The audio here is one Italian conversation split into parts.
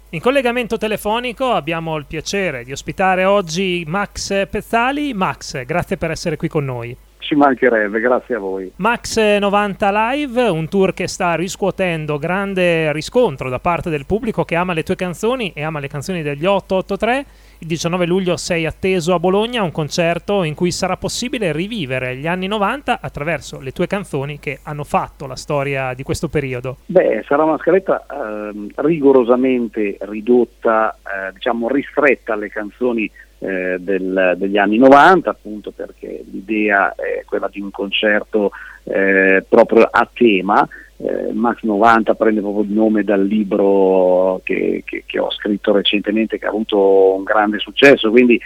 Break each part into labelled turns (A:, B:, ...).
A: In collegamento telefonico abbiamo il piacere di ospitare oggi Max Pezzali. Max, grazie per essere qui con noi.
B: Ci mancherebbe, grazie a voi.
A: Max 90 Live, un tour che sta riscuotendo grande riscontro da parte del pubblico che ama le tue canzoni e ama le canzoni degli 883. Il 19 luglio sei atteso a Bologna, un concerto in cui sarà possibile rivivere gli anni 90 attraverso le tue canzoni che hanno fatto la storia di questo periodo.
B: Beh, sarà una scaletta rigorosamente ridotta, ristretta alle canzoni degli anni 90, appunto perché l'idea è quella di un concerto proprio a tema. Max 90 prende proprio il nome dal libro che ho scritto recentemente, che ha avuto un grande successo, quindi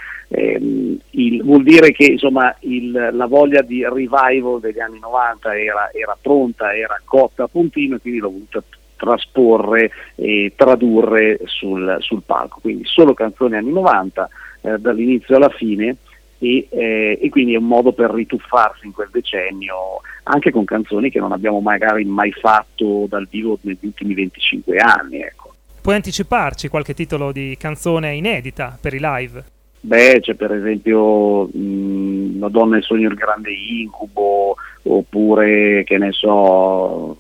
B: vuol dire che insomma la voglia di revival degli anni 90 era pronta, era cotta a puntino, e quindi l'ho voluta trasporre e tradurre sul palco, quindi solo canzoni anni 90 dall'inizio alla fine, e quindi è un modo per rituffarsi in quel decennio anche con canzoni che non abbiamo magari mai fatto dal vivo negli ultimi 25 anni, ecco.
A: Puoi anticiparci qualche titolo di canzone inedita per i live?
B: Beh, c'è per esempio La donna, il sogno, il grande incubo, oppure che ne so,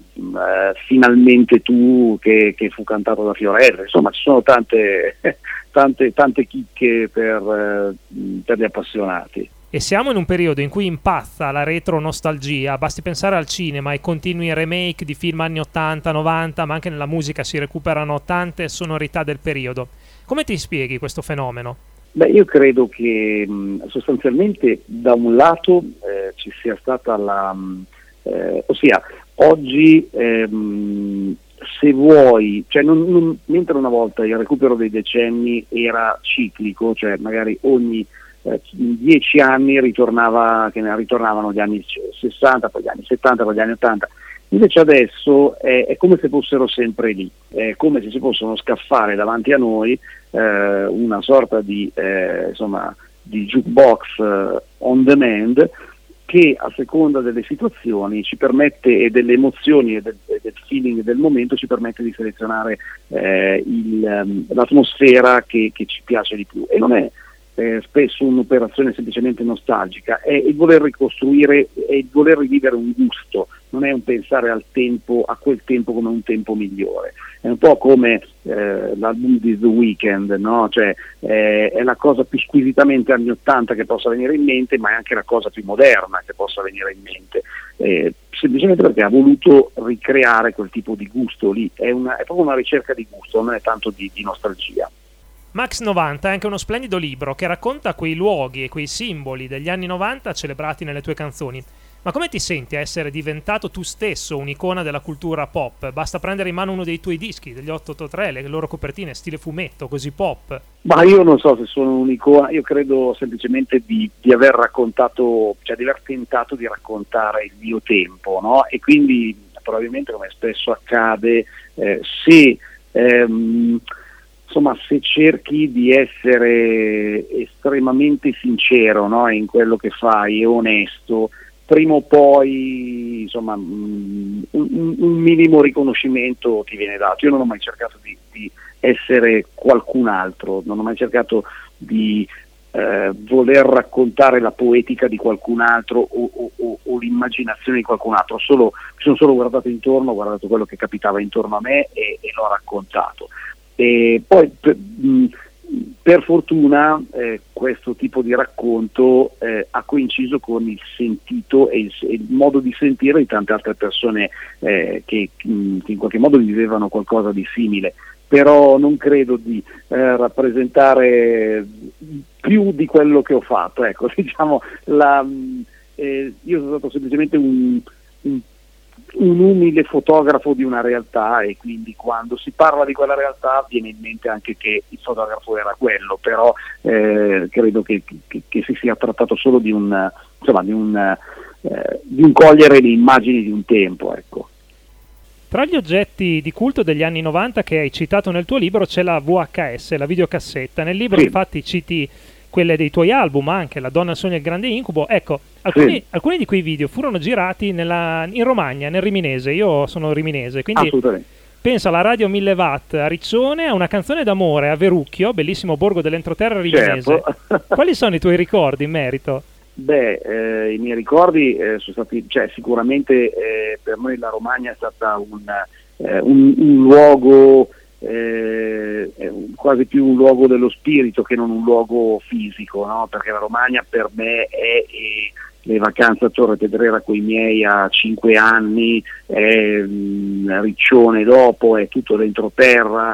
B: Finalmente tu, che fu cantato da Fiorella. Insomma, ci sono tante chicche per gli appassionati.
A: E siamo in un periodo in cui impazza la retro nostalgia, basti pensare al cinema e continui remake di film anni 80, 90, ma anche nella musica si recuperano tante sonorità del periodo. Come ti spieghi questo fenomeno?
B: Beh, io credo che sostanzialmente da un lato ci sia stata ossia oggi se vuoi, cioè mentre una volta il recupero dei decenni era ciclico, cioè magari ogni 10 anni ritornavano gli anni 60, poi gli anni 70, poi gli anni 80. Invece adesso è come se fossero sempre lì, è come se si possono scaffare davanti a noi una sorta di jukebox on demand, che a seconda delle situazioni ci permette, e delle emozioni e del feeling del momento, ci permette di selezionare l'atmosfera che ci piace di più. E non è spesso un'operazione semplicemente nostalgica, è il voler ricostruire e il voler rivivere un gusto, non è un pensare a quel tempo come un tempo migliore. È un po' come l'album di The Weeknd, no? Cioè, è la cosa più squisitamente anni 80 che possa venire in mente, ma è anche la cosa più moderna che possa venire in mente, semplicemente perché ha voluto ricreare quel tipo di gusto lì. È proprio una ricerca di gusto, non è tanto di nostalgia.
A: Max 90 è anche uno splendido libro che racconta quei luoghi e quei simboli degli anni 90 celebrati nelle tue canzoni. Ma come ti senti a essere diventato tu stesso un'icona della cultura pop? Basta prendere in mano uno dei tuoi dischi, degli 883, le loro copertine stile fumetto, così pop.
B: Ma io non so se sono un'icona, io credo semplicemente di aver raccontato, cioè di aver tentato di raccontare il mio tempo, no? E quindi probabilmente, come spesso accade, se cerchi di essere estremamente sincero, no, in quello che fai e onesto, prima o poi insomma un minimo riconoscimento ti viene dato. Io non ho mai cercato di essere qualcun altro, non ho mai cercato di voler raccontare la poetica di qualcun altro o l'immaginazione di qualcun altro. Mi sono solo guardato intorno, ho guardato quello che capitava intorno a me e l'ho raccontato. E poi per fortuna questo tipo di racconto ha coinciso con il sentito e il modo di sentire di tante altre persone che in qualche modo vivevano qualcosa di simile, però non credo di rappresentare più di quello che ho fatto, ecco. Diciamo, io sono stato semplicemente un umile fotografo di una realtà, e quindi quando si parla di quella realtà viene in mente anche che il fotografo era quello, però credo che si sia trattato solo di un cogliere le immagini di un tempo, ecco.
A: Tra gli oggetti di culto degli anni 90 che hai citato nel tuo libro c'è la VHS, la videocassetta. Nel libro infatti citi quelle dei tuoi album, anche La donna, il sogno e il grande incubo. Ecco, alcuni di quei video furono girati in Romagna, nel Riminese. Io sono riminese, quindi penso alla Radio 1000 Watt a Riccione, a una canzone d'amore a Verucchio, bellissimo borgo dell'entroterra riminese.
B: Certo.
A: Quali sono i tuoi ricordi in merito?
B: Beh, i miei ricordi sono stati, cioè sicuramente per noi la Romagna è stata un luogo, quasi più un luogo dello spirito che non un luogo fisico, no? Perché la Romagna per me è le vacanze a Torre Pedrera con i miei a 5 anni, Riccione dopo, è tutto l'entroterra,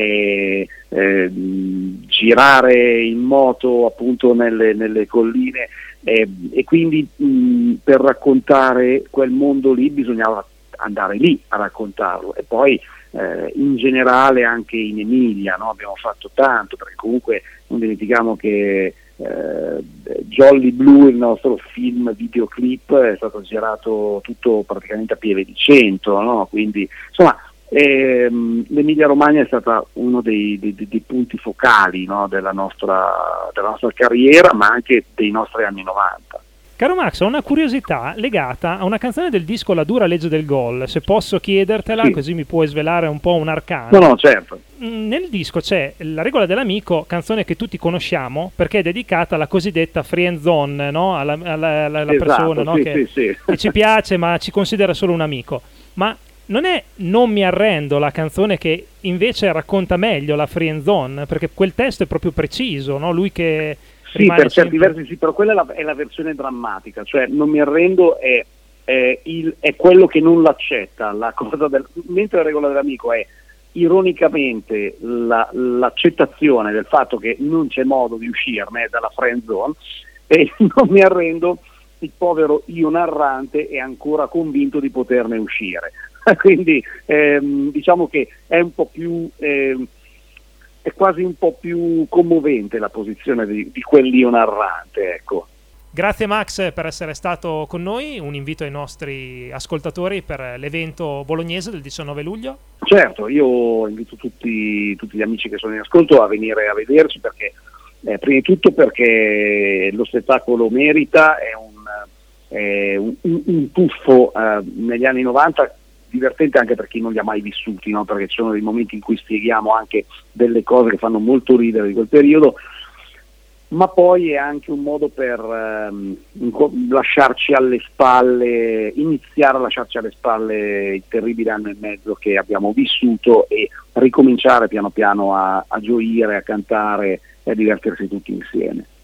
B: girare in moto appunto nelle colline, e quindi per raccontare quel mondo lì bisognava andare lì a raccontarlo. E poi in generale anche in Emilia, no? Abbiamo fatto tanto, perché comunque non dimentichiamo che Jolly Blue, il nostro film videoclip, è stato girato tutto praticamente a pieve di 100, no? Quindi insomma l'Emilia Romagna è stata uno dei punti focali, no? della nostra carriera, ma anche dei nostri anni 90.
A: Caro Max, ho una curiosità legata a una canzone del disco La dura legge del gol, se posso chiedertela,
B: Sì.
A: così mi puoi svelare un po' un arcano.
B: No, certo.
A: Nel disco c'è La regola dell'amico, canzone che tutti conosciamo perché è dedicata alla cosiddetta friend zone, no? alla
B: Esatto,
A: persona, no?
B: sì,
A: che
B: sì.
A: ci piace ma ci considera solo un amico. Ma non è Non mi arrendo la canzone che invece racconta meglio la friend zone, perché quel testo è proprio preciso, no? Lui che
B: Sì, per certi
A: sempre...
B: versi sì, però quella è la versione drammatica, cioè Non mi arrendo è quello che non l'accetta, la cosa mentre La regola dell'amico è ironicamente l'accettazione del fatto che non c'è modo di uscirne dalla friend zone, e Non mi arrendo, il povero io narrante è ancora convinto di poterne uscire. Quindi diciamo che è un po' più è quasi un po' più commovente la posizione di quell'io narrante, ecco.
A: Grazie Max per essere stato con noi, un invito ai nostri ascoltatori per l'evento bolognese del 19 luglio.
B: Certo, io invito tutti gli amici che sono in ascolto a venire a vederci, perché prima di tutto perché lo spettacolo merita, è un tuffo negli anni 90, divertente anche per chi non li ha mai vissuti, no? Perché ci sono dei momenti in cui spieghiamo anche delle cose che fanno molto ridere di quel periodo, ma poi è anche un modo per lasciarci alle spalle, iniziare a lasciarci alle spalle il terribile anno e mezzo che abbiamo vissuto e ricominciare piano piano a gioire, a cantare e a divertirsi tutti insieme.